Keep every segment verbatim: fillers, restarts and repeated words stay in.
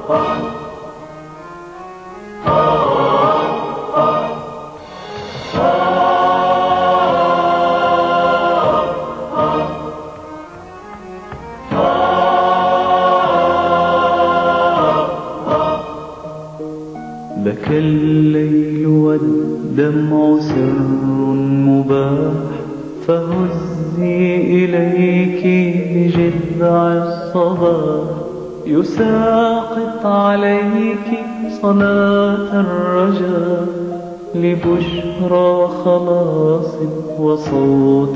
لك الليل والدمع سر مباح، فهزي إليك بجذع الصباح، يساقط عليك صلاة الرجاء، لبشرى خلاص وصوت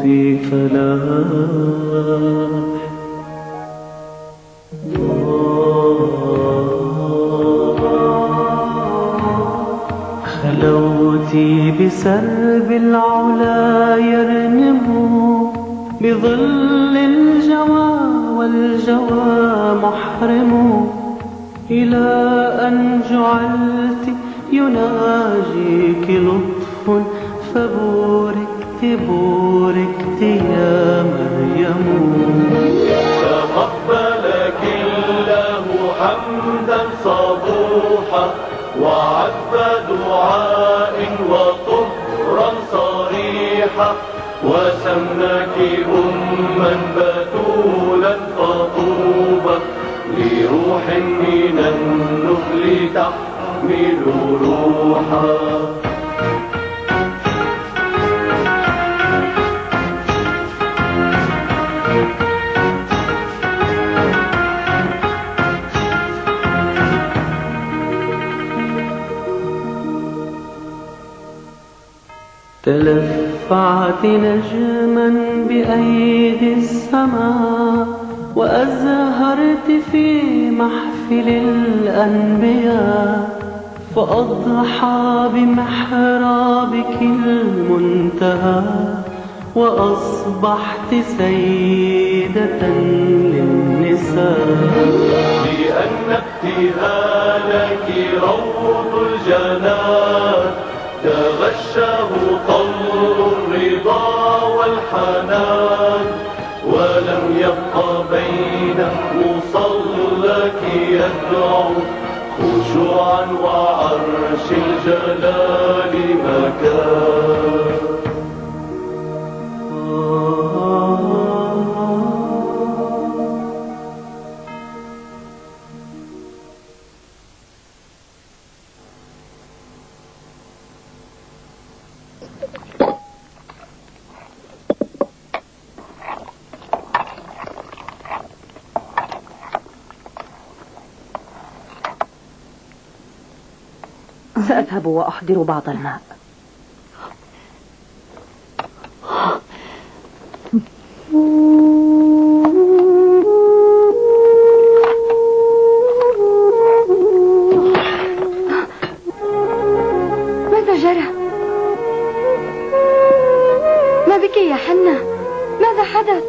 فلاح. خلوتي بسرب العلا يرنم، بظل الجوى والجوى محرم، إلى أن جعلت يناجيك لطف، فبوركت بوركت يا مريم. تقبلك الله حمدا صبوحا، وعذب دعاء وطهرا صريحا، وسماك أما بتولا فطوبى لروح من النخل تحمل روحا. تلفعت نجما بأيدي السماء، وأزهرت في محفل الأنبياء، فأضحى بمحرابك المنتهى، وأصبحت سيدة للنساء. لأن ابتهالك روض الجنان، تغشه طل الرضا والحنان، ولم يبق بين مصلك يدعو خشوعا وعرش الجلال مكان. سأذهب وأحضر بعض الماء. ماذا جرى؟ ما بك يا حنة؟ ماذا حدث؟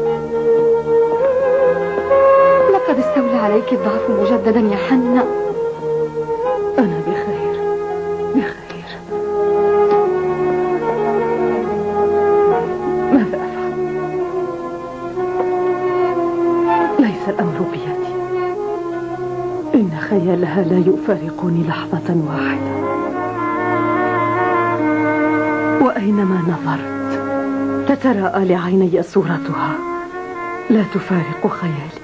لقد استولى عليك الضعف مجددا يا حنة. أنا بخير بخير. ماذا أفعل؟ ليس الأمر بيدي. إن خيالها لا يفارقني لحظة واحدة، وأينما نظرت تتراءى لعيني صورتها لا تفارق خيالي.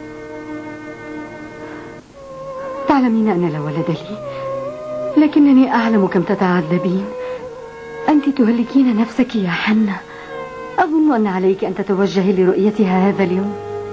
تعلمين أن لا ولد لي، لكنني أعلم كم تتعذبين. أنت تهلكين نفسك يا حنة. أظن أن عليك أن تتوجهي لرؤيتها هذا اليوم.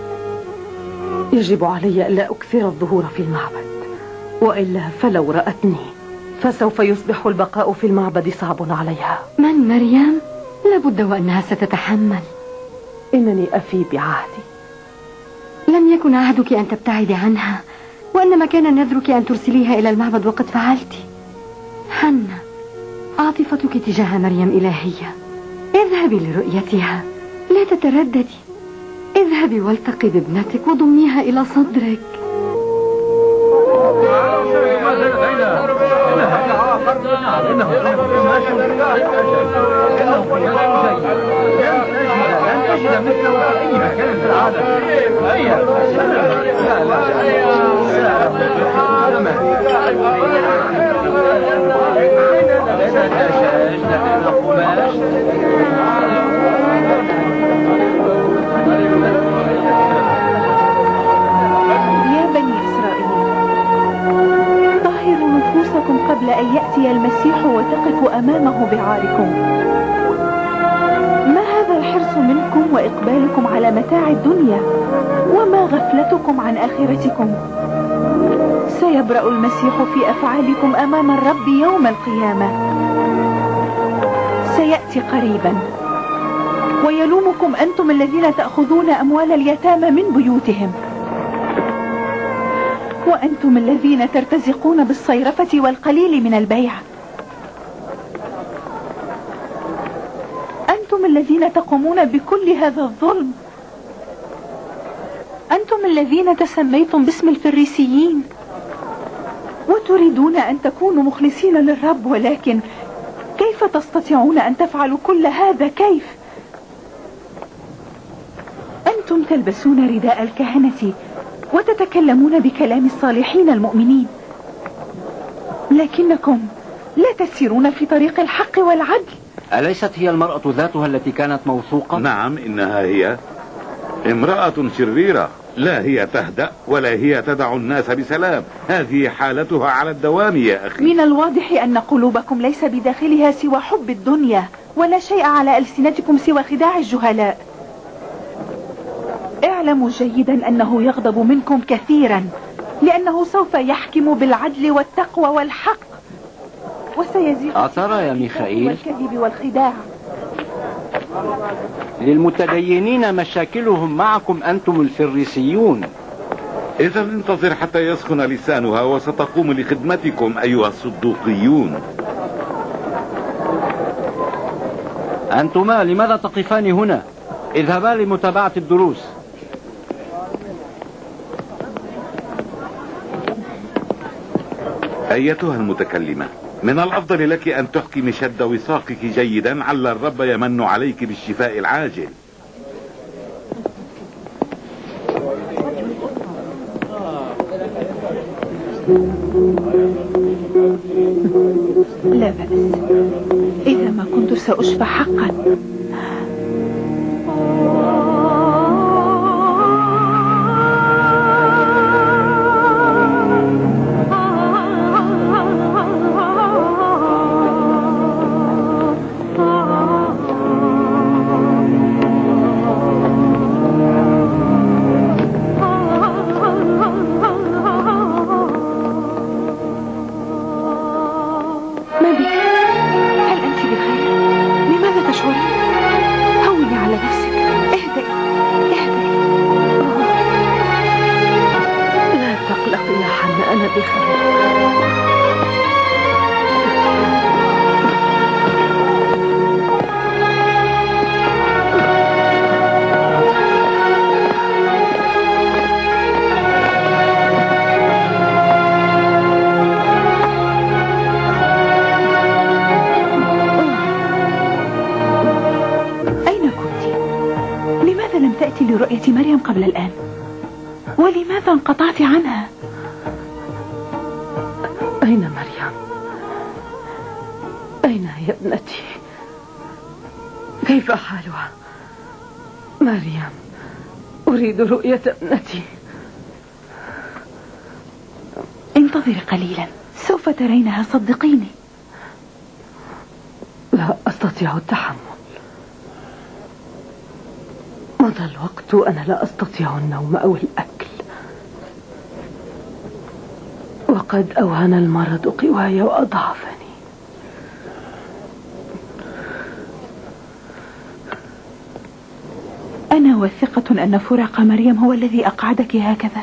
يجب علي ألا أكثر الظهور في المعبد، وإلا فلو رأتني فسوف يصبح البقاء في المعبد صعب عليها. من مريم؟ لابد وأنها ستتحمل. إنني أفي بعهدي. لم يكن عهدك أن تبتعدي عنها، وإنما كان نذرك أن ترسليها إلى المعبد، وقد فعلت. حنة، عاطفتك تجاه مريم إلهية. اذهبي لرؤيتها، لا تترددي. اذهبي والتقي بابنتك وضميها إلى صدرك. يأتي المسيح وتقف أمامه بعاركم. ما هذا الحرص منكم وإقبالكم على متاع الدنيا، وما غفلتكم عن آخرتكم؟ سيبرأ المسيح في أفعالكم أمام الرب يوم القيامة. سيأتي قريبا ويلومكم أنتم الذين تأخذون أموال اليتامى من بيوتهم، وأنتم الذين ترتزقون بالصيرفة والقليل من البيع، أنتم الذين تقومون بكل هذا الظلم، أنتم الذين تسميتم باسم الفريسيين وتريدون أن تكونوا مخلصين للرب، ولكن كيف تستطيعون أن تفعلوا كل هذا؟ كيف؟ أنتم تلبسون رداء الكهنة وتتكلمون بكلام الصالحين المؤمنين، لكنكم لا تسيرون في طريق الحق والعدل. أليست هي المرأة ذاتها التي كانت موثوقة؟ نعم، إنها هي امرأة شريرة، لا هي تهدأ ولا هي تدع الناس بسلام. هذه حالتها على الدوام يا أخي. من الواضح أن قلوبكم ليس بداخلها سوى حب الدنيا، ولا شيء على ألسنتكم سوى خداع الجهلاء. اعلموا جيدا أنه يغضب منكم كثيرا، لأنه سوف يحكم بالعدل والتقوى والحق، وسيزيد أترى يا ميخائيل والكذب والخداع. للمتدينين مشاكلهم معكم أنتم الفريسيون. إذا انتظر حتى يسخن لسانها وستقوم لخدمتكم أيها الصدوقيون. أنتما لماذا تقفان هنا؟ اذهبا لمتابعة الدروس. أيتها المتكلمة، من الأفضل لك أن تحكمي شد وثاقك جيدا، عل الرب يمن عليك بالشفاء العاجل. لا بأس، إذا ما كنت سأشفى حقا. لرؤية مريم قبل الآن؟ ولماذا انقطعت عنها؟ أين مريم؟ أين هي ابنتي؟ كيف حالها؟ مريم، أريد رؤية ابنتي. انتظري قليلا، سوف ترينها، صدقيني. لا أستطيع التحمل، مضى الوقت وأنا لا أستطيع النوم أو الأكل، وقد أوهن المرض قواي وأضعفني. أنا واثقة أن فراق مريم هو الذي أقعدك هكذا.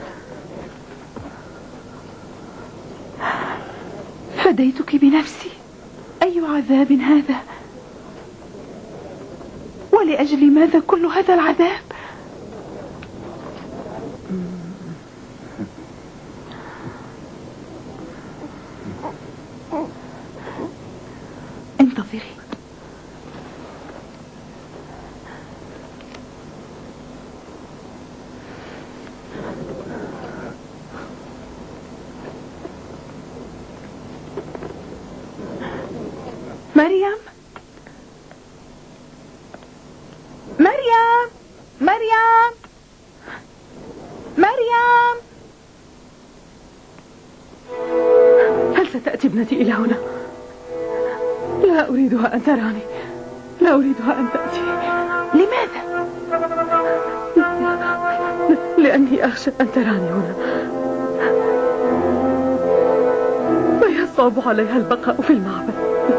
فديتك بنفسي، أي عذاب هذا؟ ولأجل ماذا كل هذا العذاب؟ انتظري. مريم، مريم، مريم، مريم، هل ستكون تأتي ابنتي إلى هنا. لا أريدها أن تراني، لا أريدها أن تأتي. لماذا؟ لأني أخشى أن تراني هنا فيصعب عليها البقاء في المعبد.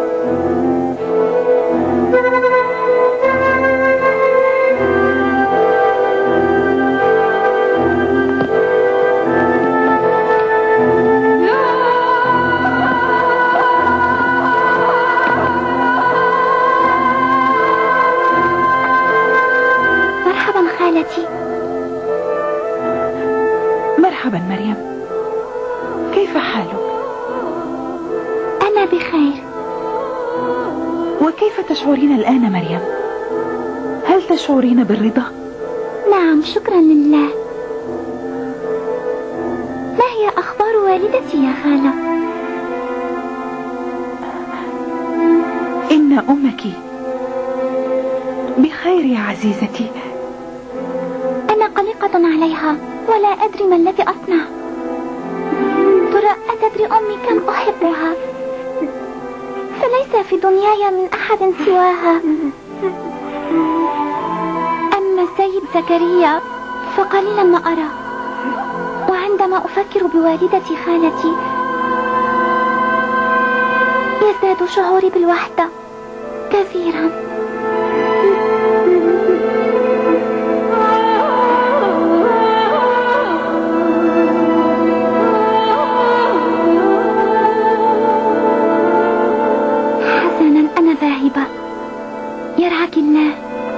مرحبا مريم، كيف حالك؟ أنا بخير. وكيف تشعرين الآن مريم؟ هل تشعرين بالرضا؟ نعم شكرا لله. ما هي أخبار والدتي يا خالة؟ إن أمك بخير يا عزيزتي. أنا قلقة عليها ولا أدري ما الذي أصنع. ترى أتدري أمي كم أحبها؟ فليس في دنياي من أحد سواها. أما سيد زكريا فقليلا ما أرى، وعندما أفكر بوالدتي خالتي يزداد شعوري بالوحدة كثيرا. ذاهبة، يرعاك الله.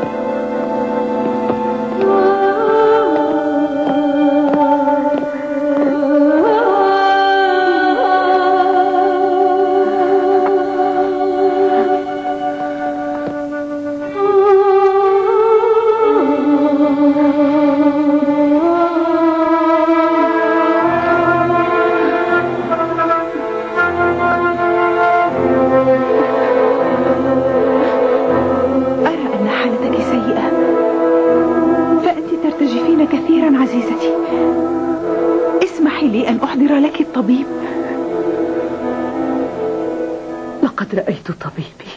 لقد رأيت طبيبي،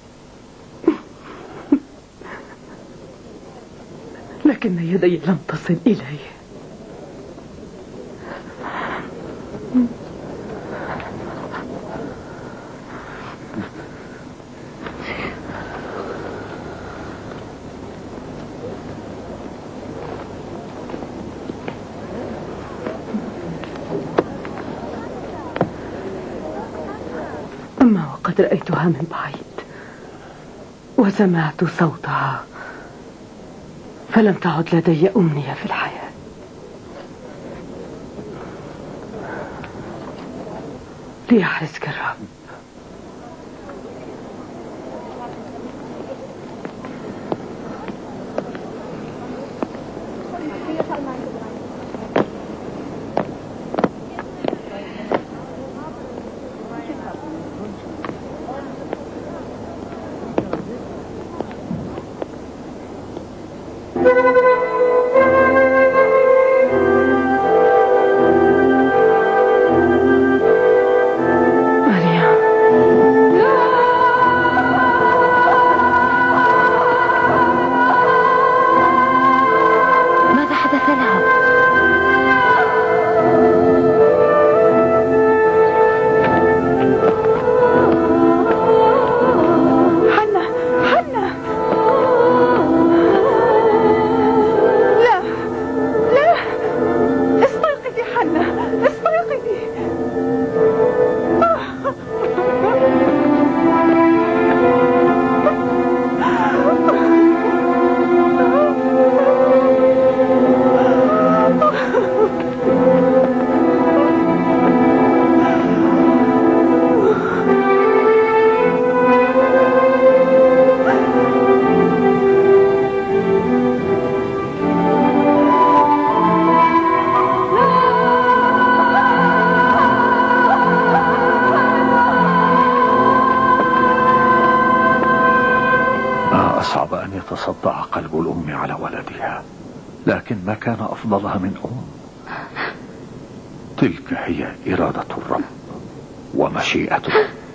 لكن يدي لم تصل إليه. أما وقد رأيتها من بعيد وسمعت صوتها فلم تعد لدي أمنية في الحياة. ليحرسك الرب. يتصدع قلب الأم على ولدها، لكن ما كان أفضلها من أم. تلك هي إرادة الرب، ومشيئته.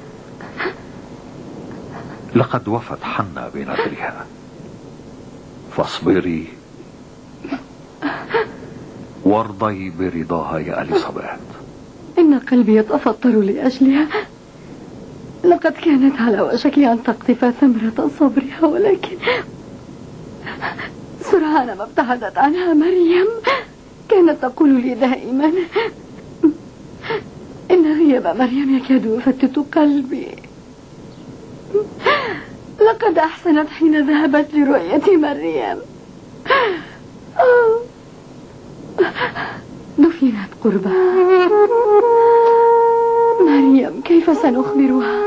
لقد وفت حنا بنذرها، فاصبري وارضي برضاها يا اليصابات. إن قلبي يتفطر لأجلها. لقد كانت على وشك أن تقطف ثمرة صبرها، ولكن سرعان ما ابتعدت عنها مريم. كانت تقول لي دائما إن غياب مريم يكاد يفتت قلبي. لقد أحسنت حين ذهبت لرؤية مريم. دفنت قربها. مريم كيف سنخبرها؟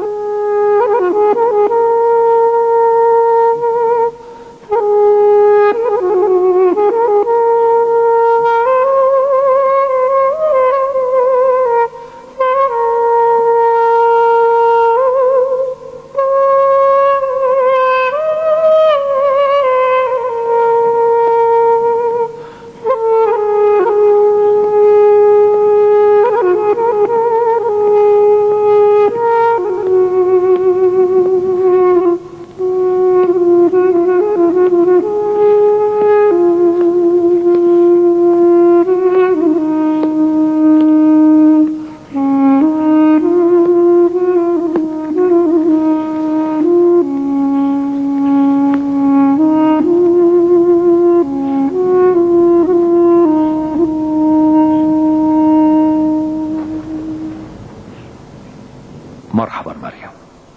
مرحبا مريم.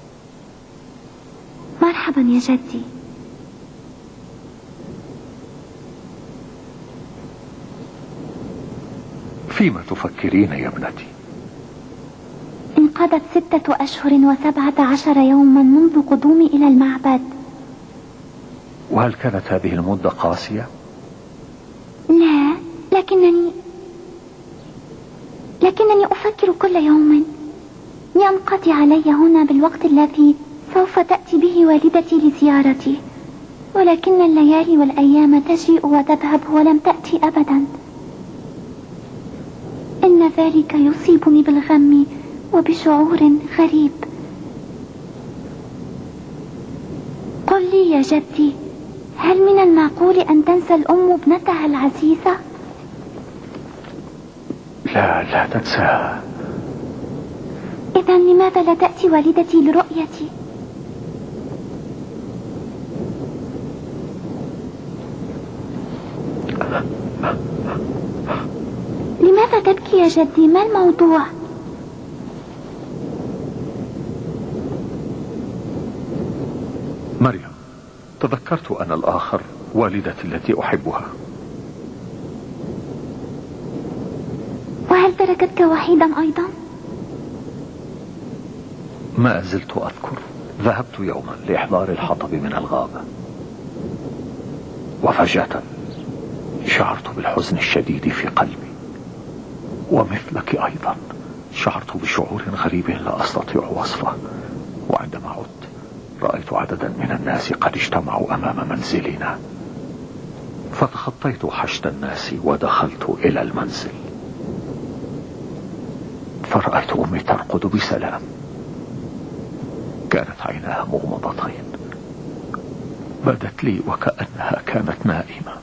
مرحبا يا جدي. فيما تفكرين يا ابنتي؟ انقضت ستة أشهر وسبعة عشر يوما منذ قدومي إلى المعبد. وهل كانت هذه المدة قاسية؟ لا، لكنني لكنني أفكر كل يوم ينقضي علي هنا بالوقت الذي سوف تأتي به والدتي لزيارتي، ولكن الليالي والأيام تجيء وتذهب ولم تأتي أبدا. إن ذلك يصيبني بالغم وبشعور غريب. قل لي يا جدي، هل من المعقول أن تنسى الأم ابنتها العزيزة؟ لا لا تنساها. إذا لماذا لا تأتي والدتي لرؤيتي؟ لماذا تبكي يا جدي؟ ما الموضوع؟ مريم، تذكرت أنا الآخر والدتي التي أحبها. وهل تركتك وحيدا أيضا؟ ما زلت أذكر ذهبت يوما لإحضار الحطب من الغابة، وفجأة شعرت بالحزن الشديد في قلبي، ومثلك أيضا شعرت بشعور غريب لا أستطيع وصفه. وعندما عدت رأيت عددا من الناس قد اجتمعوا أمام منزلنا، فتخطيت حشد الناس ودخلت إلى المنزل، فرأيت أمي ترقد بسلام. كانت عيناها مغمضتين، بدت لي وكأنها كانت نائمة.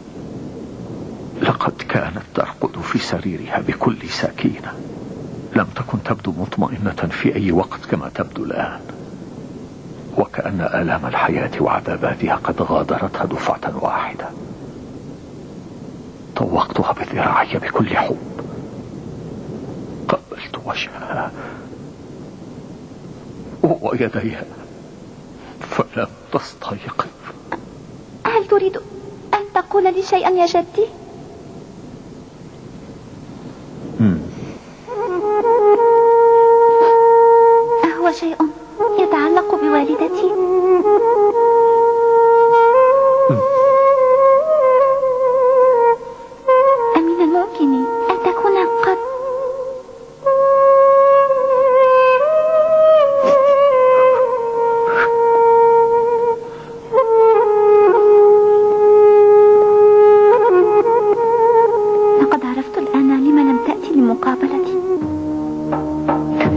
لقد كانت ترقد في سريرها بكل سكينة، لم تكن تبدو مطمئنة في أي وقت كما تبدو الآن، وكأن آلام الحياة وعذاباتها قد غادرتها دفعة واحدة. طوقتها بذراعي بكل حب، قبلت وجهها ويديها فلم تستيقظ. هل تريد أن تقول لي شيئا يا جدي؟ أهو شيء يتعلق بوالدتي؟ أمن الممكن أن تكون قد لقد عرفت الآن لما لم تأتي لمقابلتي.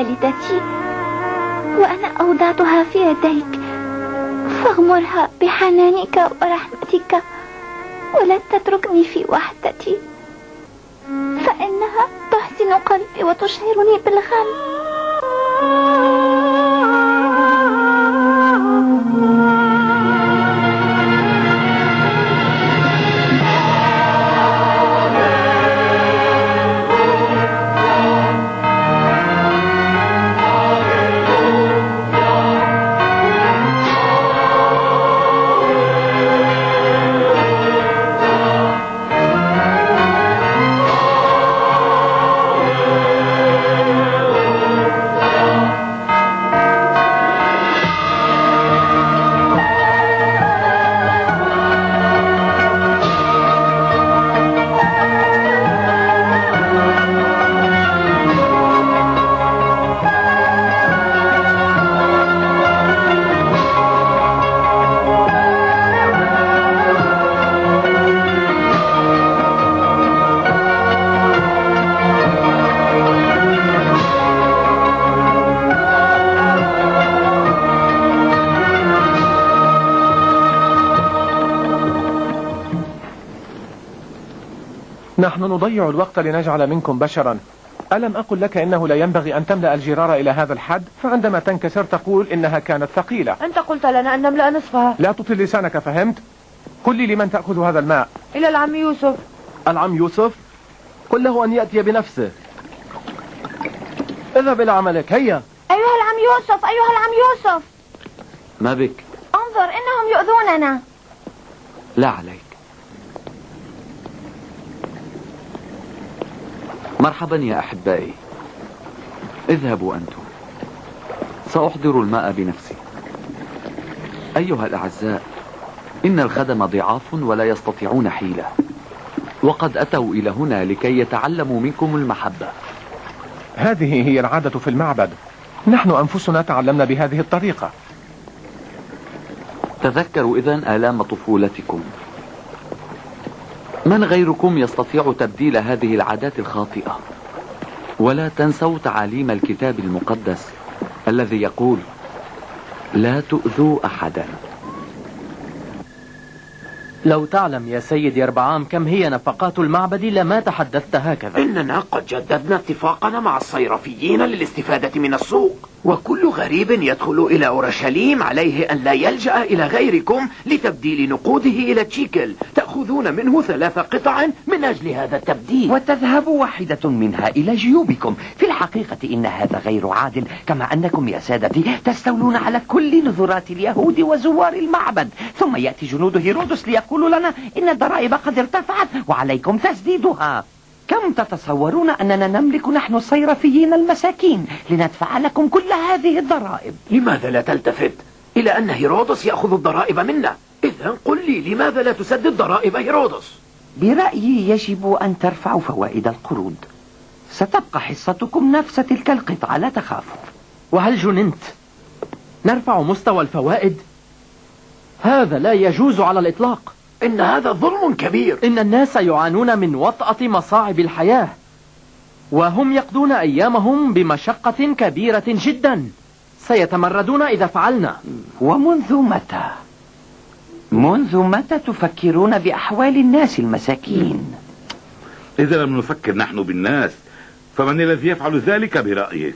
والدتي وأنا أوضعتها في يديك، فاغمرها بحنانك ورحمتك ولا تتركني في وحدتي، فإنها تحزن قلبي وتشعرني بالغم. نحن نضيع الوقت لنجعل منكم بشرا. ألم أقل لك إنه لا ينبغي أن تملأ الجرار إلى هذا الحد؟ فعندما تنكسر تقول إنها كانت ثقيلة. أنت قلت لنا أن نملأ نصفها. لا تطل لسانك، فهمت؟ قل لي لمن تأخذ هذا الماء؟ إلى العم يوسف. العم يوسف؟ قل له أن يأتي بنفسه. اذهب إلى عملك، هيا. أيها العم يوسف، أيها العم يوسف. ما بك؟ انظر، إنهم يؤذوننا. لا عليك. مرحبا يا أحبائي، اذهبوا أنتم، سأحضر الماء بنفسي. أيها الأعزاء، إن الخدم ضعاف ولا يستطيعون حيلة، وقد أتوا إلى هنا لكي يتعلموا منكم المحبة. هذه هي العادة في المعبد، نحن أنفسنا تعلمنا بهذه الطريقة. تذكروا إذن آلام طفولتكم. من غيركم يستطيع تبديل هذه العادات الخاطئة؟ ولا تنسوا تعاليم الكتاب المقدس الذي يقول: لا تؤذوا أحدا. لو تعلم يا سيد يربعام كم هي نفقات المعبد لما تحدثت هكذا. إننا قد جددنا اتفاقنا مع الصيرفيين للاستفادة من السوق، وكل غريب يدخل إلى أورشليم عليه أن لا يلجأ إلى غيركم لتبديل نقوده إلى تشيكل، تأخذون منه ثلاث قطع من أجل هذا التبديل، وتذهب واحدة منها إلى جيوبكم. في الحقيقة إن هذا غير عادل، كما أنكم يا سادتي تستولون على كل نذرات اليهود وزوار المعبد، ثم يأتي جنود هيرودس ليقولوا لنا إن الضرائب قد ارتفعت وعليكم تسديدها. كم تتصورون أننا نملك نحن الصيرفيين المساكين لندفع لكم كل هذه الضرائب؟ لماذا لا تلتفت إلى أن هيرودس يأخذ الضرائب منا؟ إذن قل لي، لماذا لا تسدد ضرائب هيرودس؟ برأيي يجب أن ترفعوا فوائد القروض. ستبقى حصتكم نفس تلك القطعة، لا تخافوا. وهل جننت؟ نرفع مستوى الفوائد؟ هذا لا يجوز على الإطلاق. إن هذا ظلم كبير. إن الناس يعانون من وطأة مصاعب الحياة، وهم يقضون أيامهم بمشقة كبيرة جدا. سيتمردون إذا فعلنا. ومنذ متى؟ منذ متى تفكرون بأحوال الناس المساكين؟ إذا لم نفكر نحن بالناس، فمن الذي يفعل ذلك برأيك؟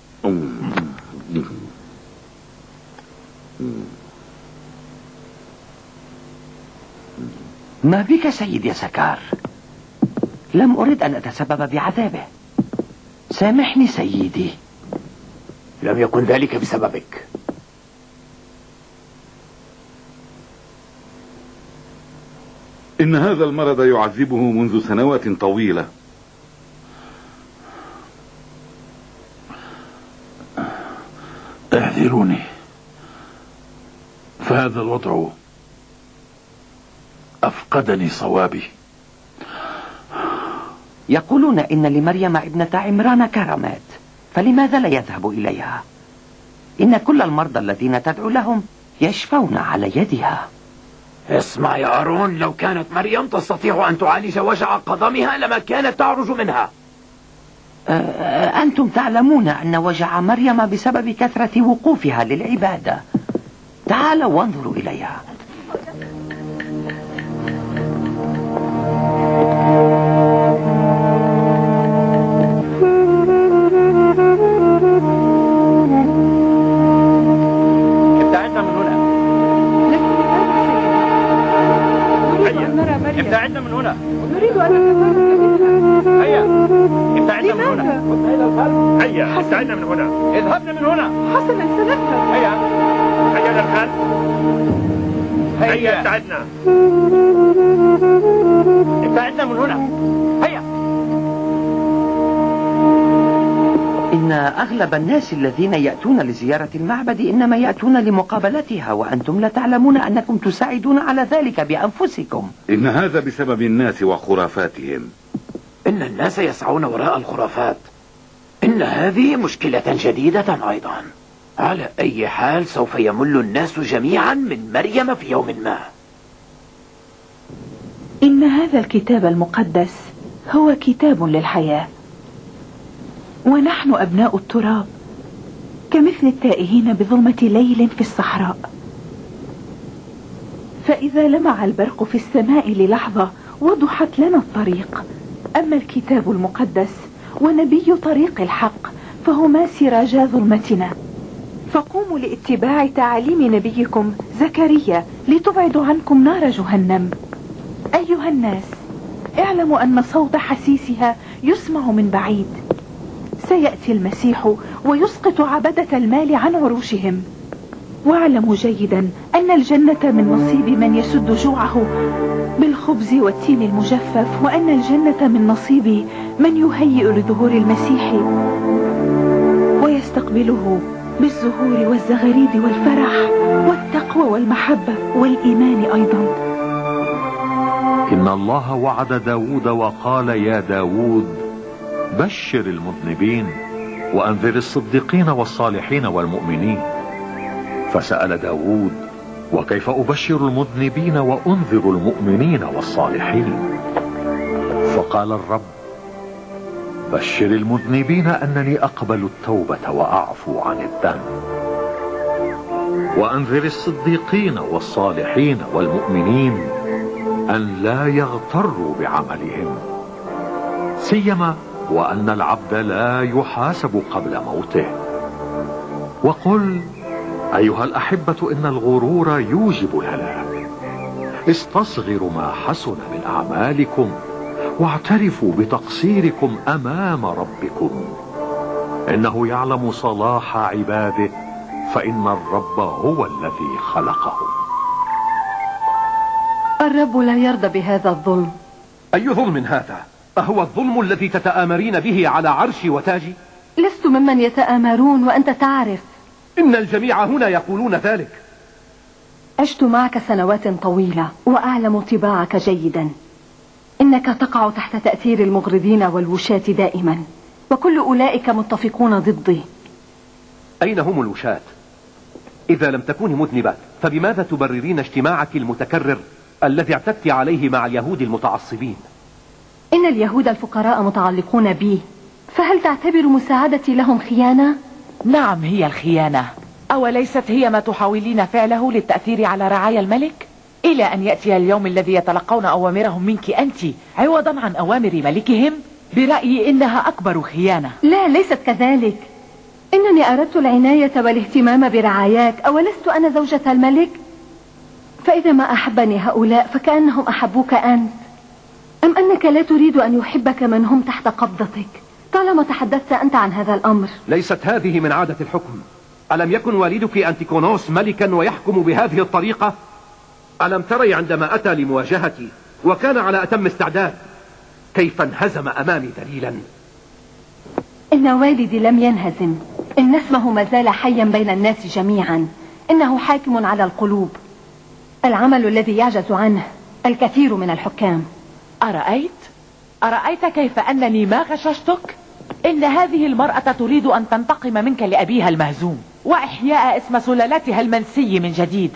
ما بك سيد يا سكار؟ لم أرد أن أتسبب بعذابه. سامحني سيدي. لم يكن ذلك بسببك. إن هذا المرض يعذبه منذ سنوات طويلة. اعذروني، فهذا الوضع أفقدني صوابي. يقولون إن لمريم ابنة عمران كرامات، فلماذا لا يذهب إليها؟ إن كل المرضى الذين تدعو لهم يشفون على يدها. اسمع يا أرون، لو كانت مريم تستطيع أن تعالج وجع قدمها لما كانت تعرج منها. أنتم تعلمون أن وجع مريم بسبب كثرة وقوفها للعبادة. تعالوا وانظروا إليها. ابتعدنا من هنا. ابتعدنا من هنا. نريد أن نتفرج. هيا ابتعدنا من هنا. هيا ابتعدنا من هنا. اذهبنا من هنا. حسنا سنذهب. هيا هيا للخلف. هيا ابتعدنا. ابتعدنا من هنا. هيا. إن أغلب الناس الذين يأتون لزيارة المعبد إنما يأتون لمقابلتها، وأنتم لا تعلمون أنكم تساعدون على ذلك بأنفسكم. إن هذا بسبب الناس وخرافاتهم. إن الناس يسعون وراء الخرافات. إن هذه مشكلة جديدة أيضا. على أي حال سوف يمل الناس جميعا من مريم في يوم ما. إن هذا الكتاب المقدس هو كتاب للحياة، ونحن أبناء التراب كمثل التائهين بظلمة ليل في الصحراء. فإذا لمع البرق في السماء للحظة وضحت لنا الطريق. أما الكتاب المقدس ونبي طريق الحق فهما سراجا ظلمتنا. فقوموا لاتباع تعاليم نبيكم زكريا لتبعدوا عنكم نار جهنم. أيها الناس، اعلموا أن صوت حسيسها يسمع من بعيد. سيأتي المسيح ويسقط عبدة المال عن عروشهم. واعلموا جيدا أن الجنة من نصيب من يسد جوعه بالخبز والتين المجفف، وأن الجنة من نصيب من يهيئ لظهور المسيح ويستقبله بالزهور والزغاريد والفرح والتقوى والمحبة والإيمان أيضا. إن الله وعد داود وقال يا داود بشر المذنبين وأنذر الصديقين والصالحين والمؤمنين. فسأل داود وكيف أبشر المذنبين وأنذر المؤمنين والصالحين؟ فقال الرب بشر المذنبين أنني أقبل التوبة وأعفو عن الذنب، وأنذر الصديقين والصالحين والمؤمنين أن لا يغتروا بعملهم، سيما وأن العبد لا يحاسب قبل موته. وقل أيها الأحبة إن الغرور يوجب الهلاك. استصغروا ما حسن من أعمالكم واعترفوا بتقصيركم أمام ربكم، إنه يعلم صلاح عباده، فإن الرب هو الذي خلقهم. الرب لا يرضى بهذا الظلم. أي ظلم هذا؟ أهو الظلم الذي تتآمرين به على عرشي وتاجي؟ لست ممن يتآمرون وأنت تعرف. إن الجميع هنا يقولون ذلك. عشت معك سنوات طويلة وأعلم طباعك جيدا. إنك تقع تحت تأثير المغرضين والوشاة دائما، وكل أولئك متفقون ضدي. أين هم الوشاة؟ إذا لم تكوني مذنبة فبماذا تبررين اجتماعك المتكرر الذي اعتدت عليه مع اليهود المتعصبين؟ إن اليهود الفقراء متعلقون بي، فهل تعتبر مساعدتي لهم خيانة؟ نعم، هي الخيانة. أوليست هي ما تحاولين فعله للتأثير على رعايا الملك؟ إلى أن يأتي اليوم الذي يتلقون أوامرهم منك أنت عوضا عن أوامر ملكهم؟ برأيي إنها أكبر خيانة. لا، ليست كذلك. إنني أردت العناية والاهتمام برعاياك، أولست أنا زوجة الملك؟ فإذا ما أحبني هؤلاء فكأنهم أحبوك أنت، أم أنك لا تريد أن يحبك من هم تحت قبضتك طالما تحدثت أنت عن هذا الأمر؟ ليست هذه من عادة الحكم. ألم يكن والدك أنتيكونوس ملكا ويحكم بهذه الطريقة؟ ألم تري عندما أتى لمواجهتي وكان على أتم استعداد كيف انهزم أمامي ذليلا؟ إن والدي لم ينهزم، إن اسمه ما زال حيا بين الناس جميعا. إنه حاكم على القلوب، العمل الذي يعجز عنه الكثير من الحكام. أرأيت؟ أرأيت كيف أنني ما غششتك؟ إن هذه المرأة تريد أن تنتقم منك لأبيها المهزوم وإحياء اسم سلالتها المنسي من جديد.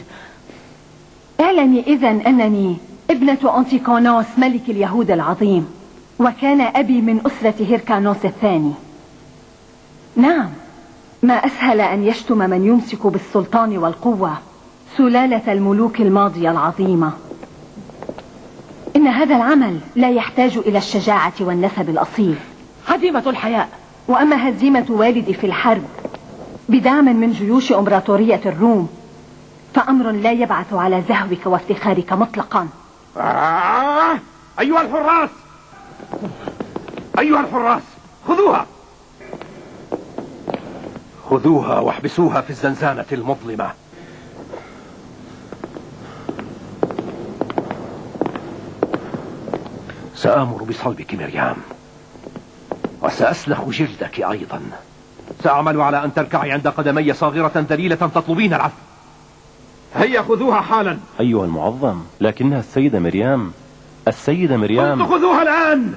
اعلني إذن أنني ابنة أنتيكونوس ملك اليهود العظيم، وكان أبي من أسرة هيركانوس الثاني. نعم، ما أسهل أن يشتم من يمسك بالسلطان والقوة سلالة الملوك الماضية العظيمة. إن هذا العمل لا يحتاج إلى الشجاعة والنسب الأصيل. هزيمة الحياء. وأما هزيمة والدي في الحرب بدعم من جيوش إمبراطورية الروم فأمر لا يبعث على زهوك وافتخارك مطلقا. آه! أيها الحراس، أيها الحراس، خذوها خذوها واحبسوها في الزنزانة المظلمة. سآمر بصلبك مريم، وسأسلخ جلدك أيضا. سأعمل على أن تركعي عند قدمي صاغرة ذليلة تطلبين العفو. هيا خذوها حالا. أيها المعظم، لكنها السيدة مريم. السيدة مريم. قلت خذوها الآن.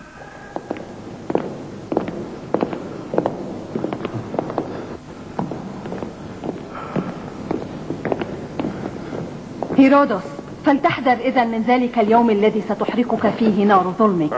هيرودوس، فلتحذر إذن من ذلك اليوم الذي ستحرقك فيه نار ظلمك.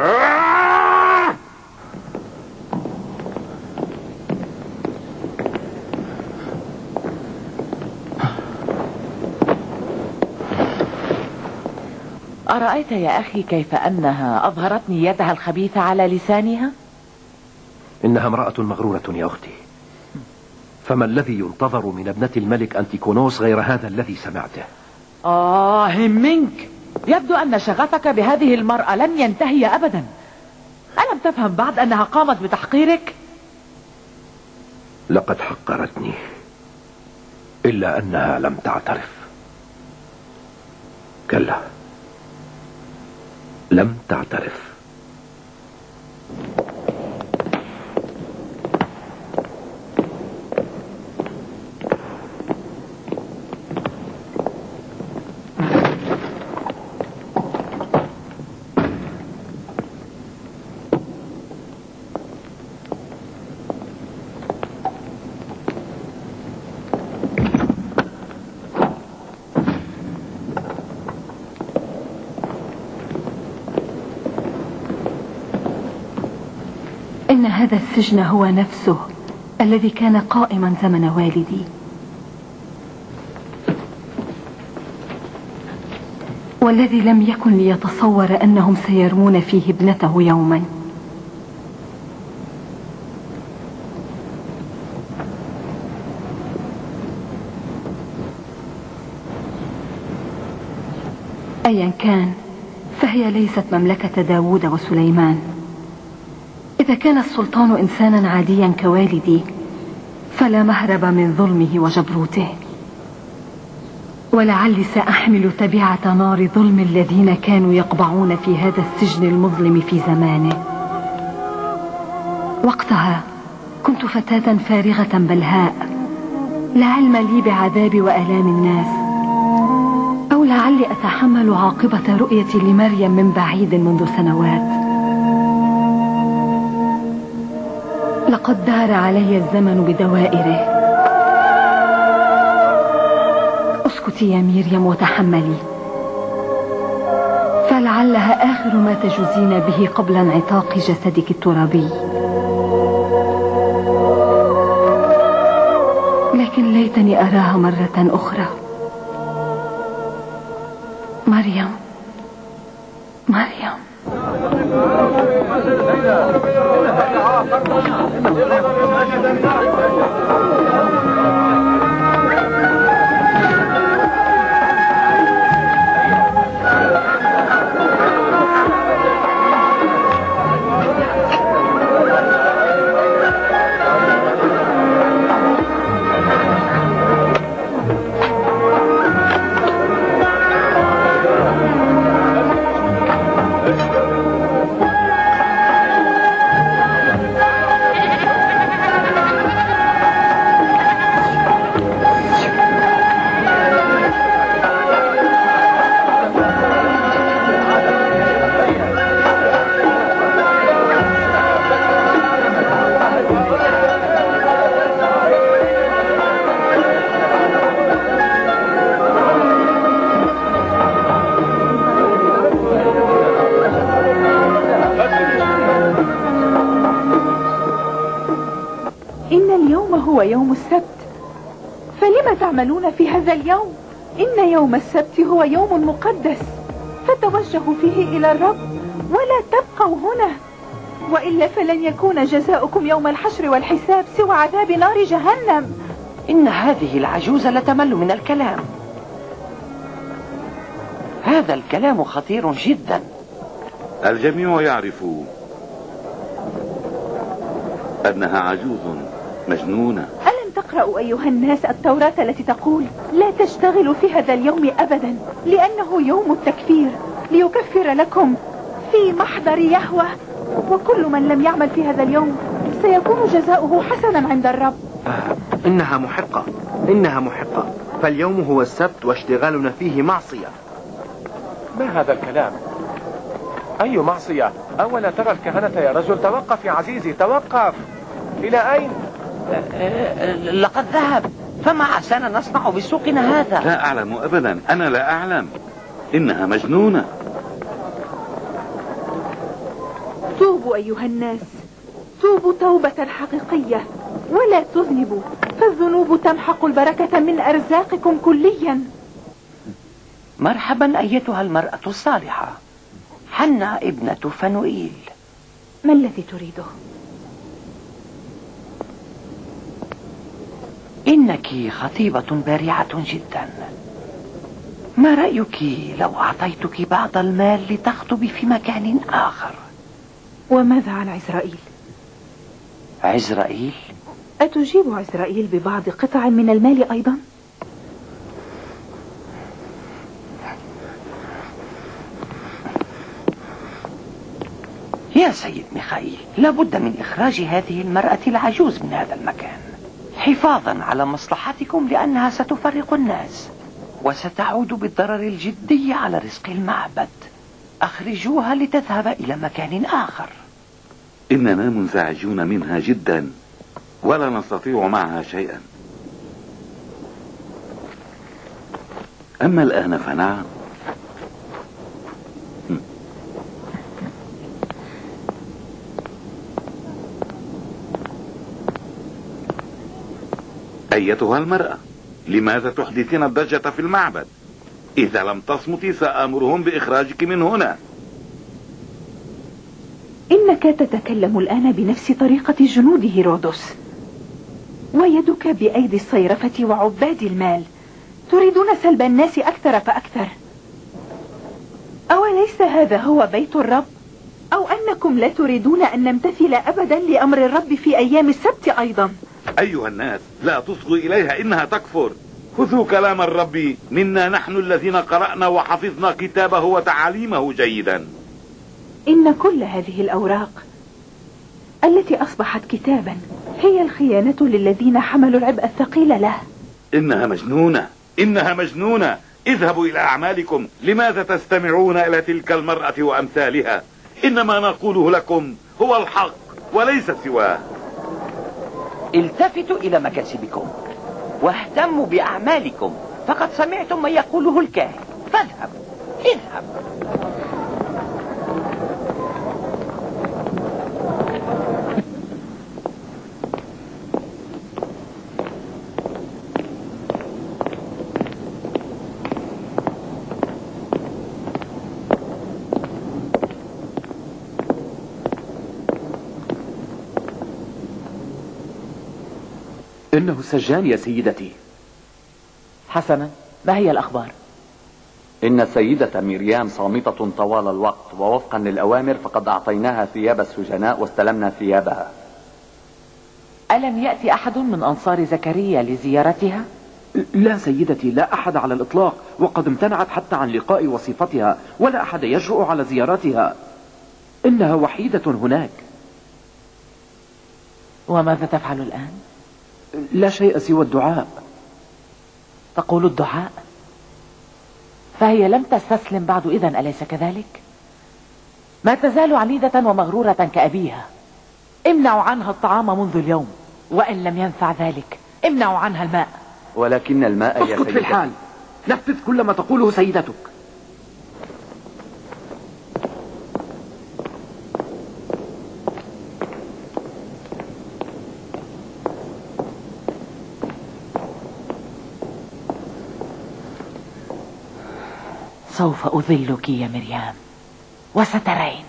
أرأيت يا أخي كيف أنها أظهرت نيتها الخبيثة على لسانها؟ إنها امرأة مغرورة يا أختي. فما الذي ينتظر من ابنة الملك أنتيكونوس غير هذا الذي سمعته؟ آه منك، يبدو أن شغفك بهذه المرأة لن ينتهي أبدا. ألم تفهم بعد أنها قامت بتحقيرك؟ لقد حقرتني، إلا أنها لم تعترف. كلا، لم تعترف. إن هذا السجن هو نفسه الذي كان قائما زمن والدي، والذي لم يكن ليتصور أنهم سيرمون فيه ابنته يوما. أيا كان، فهي ليست مملكة داوود وسليمان. إذا كان السلطان إنسانا عاديا كوالدي فلا مهرب من ظلمه وجبروته، ولعلي سأحمل تبعة نار ظلم الذين كانوا يقبعون في هذا السجن المظلم في زمانه. وقتها كنت فتاة فارغة بلهاء، لا علم لي بعذاب وآلام الناس، أو لعلي أتحمل عاقبة رؤيتي لمريم من بعيد منذ سنوات. لقد دار علي الزمن بدوائره. اسكتي يا مريم وتحملي، فلعلها آخر ما تجوزين به قبل انعتاق جسدك الترابي. لكن ليتني أراها مرة أخرى. مريم، مريم. هو يوم السبت، فلم تعملون في هذا اليوم؟ إن يوم السبت هو يوم مقدس، فتوجهوا فيه إلى الرب ولا تبقوا هنا، وإلا فلن يكون جزاؤكم يوم الحشر والحساب سوى عذاب نار جهنم. إن هذه العجوز لتمل من الكلام. هذا الكلام خطير جدا. الجميع يعرف أنها عجوز مجنونة. ألم تقرأوا أيها الناس التوراة التي تقول لا تشتغلوا في هذا اليوم أبدا لأنه يوم التكفير، ليكفر لكم في محضر يهوه، وكل من لم يعمل في هذا اليوم سيكون جزاؤه حسنا عند الرب. آه، إنها محقة، إنها محقة، فاليوم هو السبت واشتغالنا فيه معصية. ما هذا الكلام؟ أي معصية؟ أولا ترى الكهنة يا رجل. توقف يا عزيزي، توقف. إلى أين؟ لقد ذهب. فما عسانا نصنع بسوقنا هذا؟ لا أعلم أبدا، أنا لا أعلم. إنها مجنونة. توبوا أيها الناس، توبوا توبة حقيقية ولا تذنبوا، فالذنوب تمحق البركة من أرزاقكم كليا. مرحبا أيتها المرأة الصالحة، حنا ابنة فنوئيل. ما الذي تريده؟ إنك خطيبة بارعة جدا. ما رأيك لو أعطيتك بعض المال لتخطبي في مكان آخر؟ وماذا عن عزرائيل؟ عزرائيل؟ أتجيب عزرائيل ببعض قطع من المال أيضا؟ يا سيد ميخائيل، لابد من إخراج هذه المرأة العجوز من هذا المكان حفاظا على مصلحتكم، لأنها ستفرق الناس وستعود بالضرر الجدي على رزق المعبد. أخرجوها لتذهب إلى مكان آخر. إننا منزعجون منها جدا ولا نستطيع معها شيئا. أما الآن فنعم. أيتها المرأة، لماذا تحدثين الضجة في المعبد؟ إذا لم تصمتي سأمرهم بإخراجك من هنا. إنك تتكلم الآن بنفس طريقة جنود هيرودس، ويدك بأيدي الصيرفة وعباد المال، تريدون سلب الناس أكثر فأكثر. أوليس هذا هو بيت الرب؟ أو أنكم لا تريدون أن نمتثل أبدا لأمر الرب في أيام السبت أيضا؟ أيها الناس، لا تصغوا إليها، إنها تكفر. خذوا كلام الرب منا نحن الذين قرأنا وحفظنا كتابه وتعاليمه جيدا. إن كل هذه الأوراق التي أصبحت كتابا هي الخيانة للذين حملوا العبء الثقيل له. إنها مجنونة، إنها مجنونة. اذهبوا إلى أعمالكم. لماذا تستمعون إلى تلك المرأة وأمثالها؟ إنما نقوله لكم هو الحق وليس سواه. التفتوا إلى مكاسبكم واهتموا بأعمالكم، فقد سمعتم ما يقوله الكاهن. فاذهب اذهب. إنه السجان يا سيدتي. حسنا، ما هي الأخبار؟ إن السيدة مريم صامتة طوال الوقت، ووفقا للأوامر فقد أعطيناها ثياب السجناء واستلمنا ثيابها. ألم يأتي أحد من أنصار زكريا لزيارتها؟ لا سيدتي، لا أحد على الإطلاق، وقد امتنعت حتى عن لقاء وصفتها، ولا أحد يجرؤ على زيارتها. إنها وحيدة هناك. وماذا تفعل الآن؟ لا شيء سوى الدعاء. تقول الدعاء؟ فهي لم تستسلم بعد إذن، أليس كذلك؟ ما تزال عنيدة ومغرورة كأبيها. امنعوا عنها الطعام منذ اليوم، وإن لم ينفع ذلك امنعوا عنها الماء. ولكن الماء يا اسكت في الحال، نفذ كل ما تقوله سيدتك. سوف أذلك يا مريم وسترين.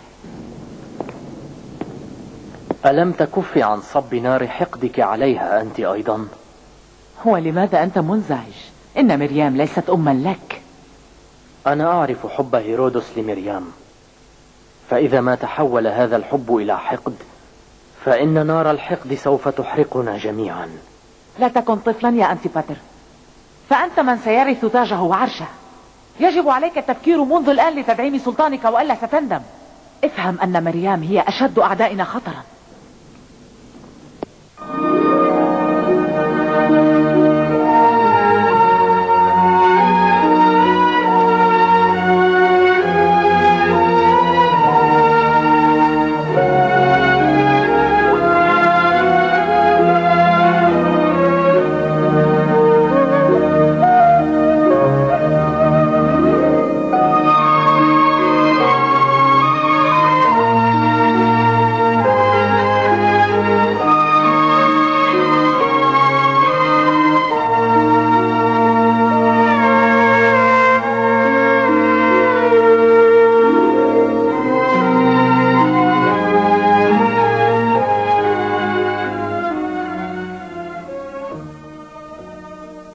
ألم تكف عن صب نار حقدك عليها أنت أيضا؟ ولماذا أنت منزعج؟ إن مريم ليست أما لك. أنا أعرف حب هيرودس لمريم، فإذا ما تحول هذا الحب إلى حقد فإن نار الحقد سوف تحرقنا جميعا. لا تكن طفلا يا أنتيباتر، فأنت من سيرث تاجه وعرشه. يجب عليك التفكير منذ الآن لتدعيم سلطانك وإلا ستندم. افهم أن مريم هي أشد أعدائنا خطرا.